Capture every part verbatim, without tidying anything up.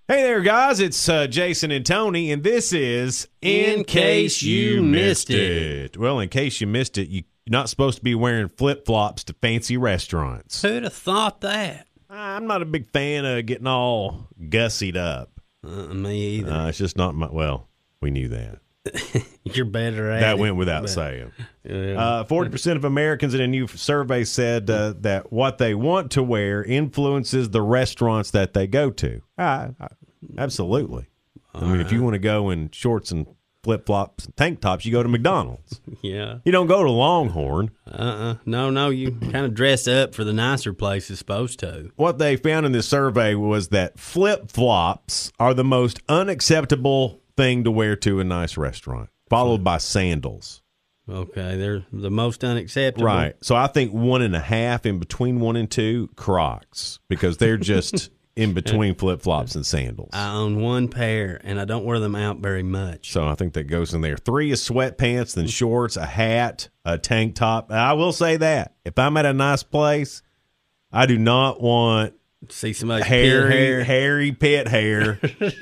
Hey there, guys. It's uh, Jason and Tony, and this is In Case You Missed It. Well, in case you missed it, you, you're not supposed to be wearing flip-flops to fancy restaurants. Who'd have thought that? I'm not a big fan of getting all gussied up. Uh, me either. Uh, it's just not my, well, we knew that. You're better at That it. went without but, saying. Yeah. Uh, forty percent of Americans in a new survey said uh, that what they want to wear influences the restaurants that they go to. Uh, absolutely. I mean, if you want to go in shorts and flip-flops and tank tops, you go to McDonald's. yeah. You don't go to Longhorn. Uh-uh. No, no, you kind of dress up for the nicer places supposed to. What they found in this survey was that flip-flops are the most unacceptable thing to wear to a nice restaurant, followed by sandals. Okay, they're the most unacceptable. Right. So I think one and a half in between one and two, Crocs, because they're just in between flip-flops and sandals. I own one pair, and I don't wear them out very much. So I think that goes in there. Three is sweatpants, then shorts, a hat, a tank top. I will say that. If I'm at a nice place, I do not want See somebody hairy, hair. hairy pet hair.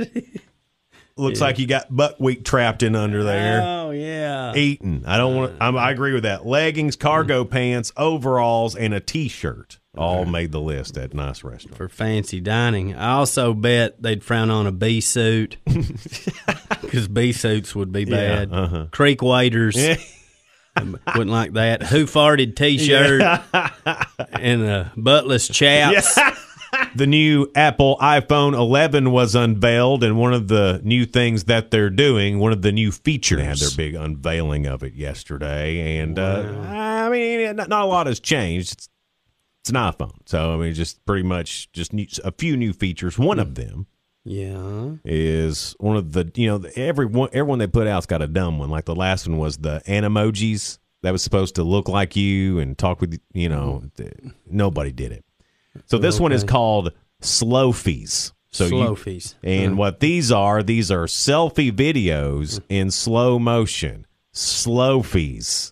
Looks Yeah. like you got buckwheat trapped in under there. Oh, yeah. Eating. I don't want. I'm, I agree with that. Leggings, cargo pants, overalls, and a T-shirt all made the list at nice restaurants. For fancy dining. I also bet they'd frown on a bee suit because bee suits would be bad. Yeah, uh-huh. Creek waiters wouldn't like that. Who farted T-shirt and a buttless chaps. The new Apple iPhone eleven was unveiled, and one of the new things that they're doing, one of the new features, they had their big unveiling of it yesterday, and Wow. uh, I mean, not, not a lot has changed. It's, it's an iPhone, so I mean, just pretty much just new, a few new features. One of them Yeah. is one of the, you know, every one, everyone they put out's got a dumb one. Like the last one was the Animojis that was supposed to look like you and talk with you. You know, nobody did it. So this Okay. one is called Slofies. So you, Slofies. and Uh-huh. what these are, these are selfie videos in slow motion. Slofies.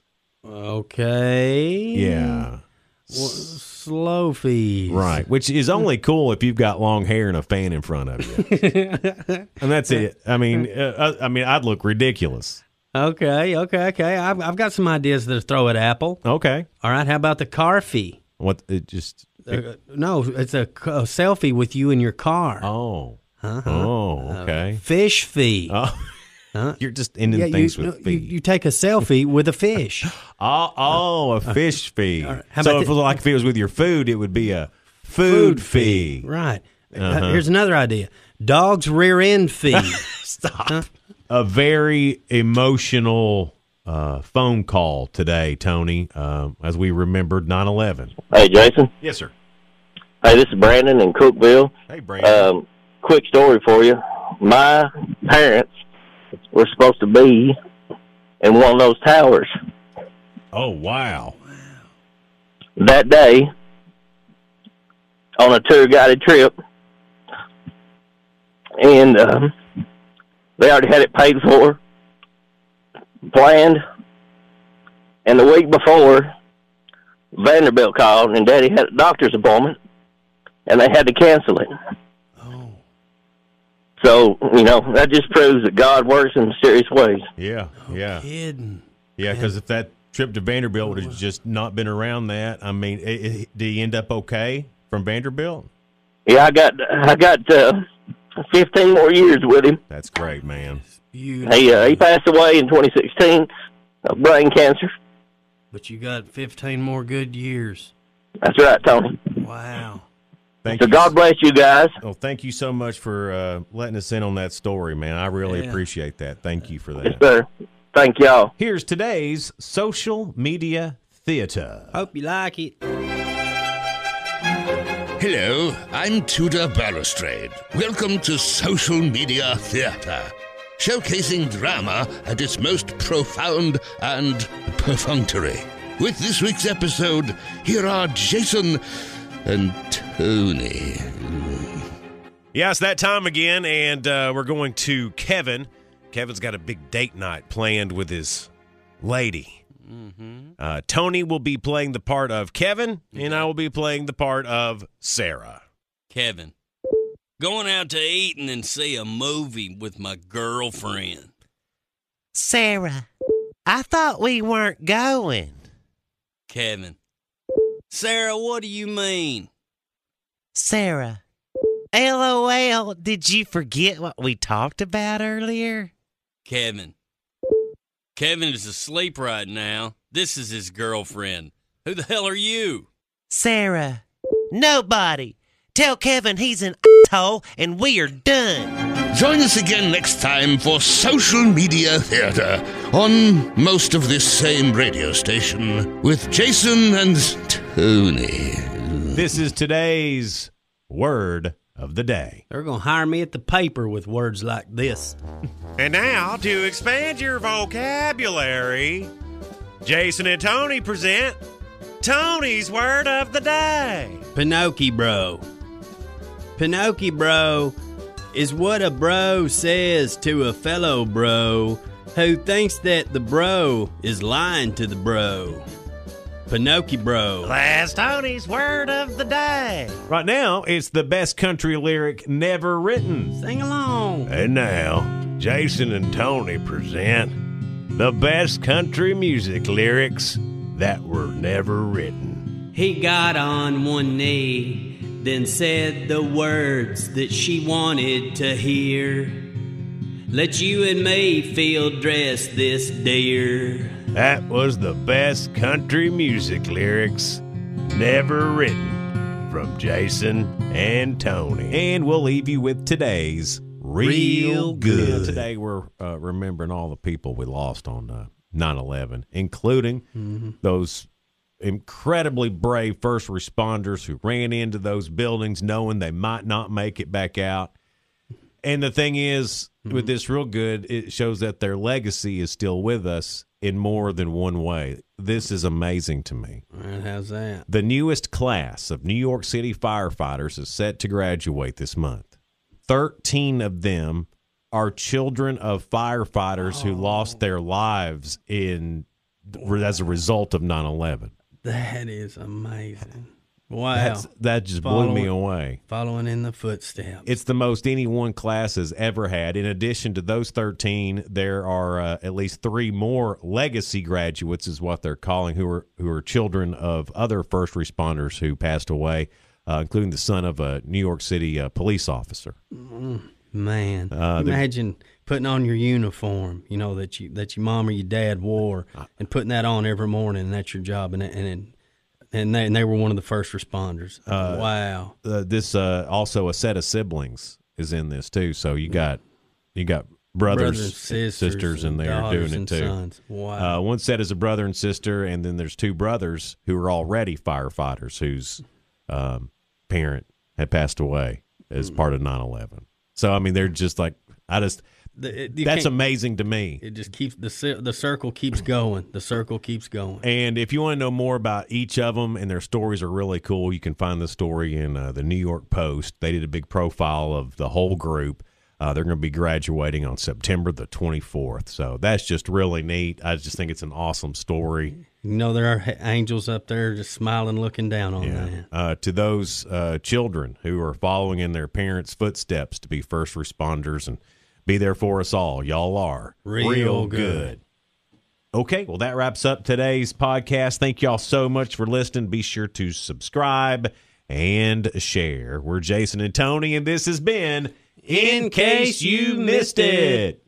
Okay. Yeah. Well, slow fees. Right. Which is only cool if you've got long hair and a fan in front of you. And that's it. I mean, uh, I mean, I'd look ridiculous. Okay, okay, okay. I've, I've got some ideas to throw at Apple. Okay. All right, how about the car fee? What it just Uh, no, it's a, a selfie with you in your car. Oh. Uh-huh. Oh, okay. Fish fee. Oh. Huh? You're just ending Yeah, things you, with no, feet. you, you take a selfie with a fish. Oh, oh, a fish fee. right. How So about if it the- was like if it was with your food, it would be a food, fee. Right. Uh, Uh-huh. here's another idea. Dog's rear end fee. Stop. A very emotional uh, phone call today, Tony, um, as we remembered nine eleven. Hey, Jason. Yes, sir. Hey, this is Brandon in Cookville. Hey, Brandon. Um, quick story for you. My parents were supposed to be in one of those towers oh, wow. that day on a tour-guided trip, and um, they already had it paid for, planned, and the week before, Vanderbilt called, and Daddy had a doctor's appointment, and they had to cancel it. Oh. So, you know, that just proves that God works in mysterious ways. Yeah, yeah. Kidding. Yeah, because if that trip to Vanderbilt would have just not been around that, I mean, it, it, did he end up okay from Vanderbilt? Yeah, I got I got uh, fifteen more years with him. That's great, man. Beautiful. He uh, he passed away in twenty sixteen of brain cancer. But you got fifteen more good years. That's right, Tony. Wow. Thank So you. God bless you guys. Well, thank you so much for uh, letting us in on that story, man. I really Yeah. appreciate that. Thank you for Yes, that. sir. Thank y'all. Here's today's social media theater. Hope you like it. Hello, I'm Tudor Balustrade. Welcome to Social Media Theatre, showcasing drama at its most profound and perfunctory. With this week's episode, here are Jason and Tony. Yeah, it's that time again, and uh, we're going to Kevin. Kevin's got a big date night planned with his lady. Mm-hmm. Uh, Tony will be playing the part of Kevin, and I will be playing the part of Sarah. Kevin. Going out to eat and then see a movie with my girlfriend. Sarah, I thought we weren't going. Kevin. Sarah, what do you mean? Sarah, LOL, did you forget what we talked about earlier? Kevin. Kevin is asleep right now. This is his girlfriend. Who the hell are you? Sarah, nobody. Tell Kevin he's an asshole and we are done. Join us again next time for Social Media Theater on most of this same radio station with Jason and Tony. This is today's word of the day. They're going to hire me at the paper with words like this. And now, to expand your vocabulary, Jason and Tony present Tony's word of the day. Pinocchio bro. Pinocchio bro is what a bro says to a fellow bro who thinks that the bro is lying to the bro. Pinocchio bro. That's Tony's word of the day. Right now, it's the best country lyric never written. Sing along. And now, Jason and Tony present the best country music lyrics that were never written. He got on one knee, then said the words that she wanted to hear. Let you and me field dress this dear. That was the best country music lyrics never written from Jason and Tony. And we'll leave you with today's Real, Real Good. Good. Today we're uh, remembering all the people we lost on uh, nine eleven, including mm-hmm. those incredibly brave first responders who ran into those buildings knowing they might not make it back out. And the thing is, mm-hmm. with this Real Good, it shows that their legacy is still with us in more than one way. This is amazing to me. Well, how's that? The newest class of New York City firefighters is set to graduate this month. Thirteen of them are children of firefighters oh. who lost their lives in as a result of nine eleven. That is amazing. Wow. That's, that just following, blew me away. Following in the footsteps. It's the most any one class has ever had. In addition to those thirteen, there are uh, at least three more legacy graduates, is what they're calling, who are who are children of other first responders who passed away, uh, including the son of a New York City uh, police officer. Man, uh, imagine putting on your uniform, you know, that you that your mom or your dad wore, and putting that on every morning, and that's your job, and and and they, and they were one of the first responders. Uh, wow. Uh, this uh, also a set of siblings is in this too. So you got you got brothers, brothers and sisters, sisters in there doing it too. Sons. Wow. Uh, one set is a brother and sister, and then there's two brothers who are already firefighters whose um, parent had passed away as part of nine eleven. So I mean, they're just like I just. The, it, That's amazing to me. It just keeps the the circle keeps going. The circle keeps going. And if you want to know more about each of them, and their stories are really cool, you can find the story in uh, the New York Post. They did a big profile of the whole group. Uh, they're going to be graduating on September the twenty-fourth. So that's just really neat. I just think it's an awesome story. You know, there are angels up there just smiling, looking down on yeah. that. Uh, to those uh, children who are following in their parents' footsteps to be first responders and be there for us all. Y'all are real, real good. good. Okay, well, that wraps up today's podcast. Thank y'all so much for listening. Be sure to subscribe and share. We're Jason and Tony, and this has been In Case You Missed It.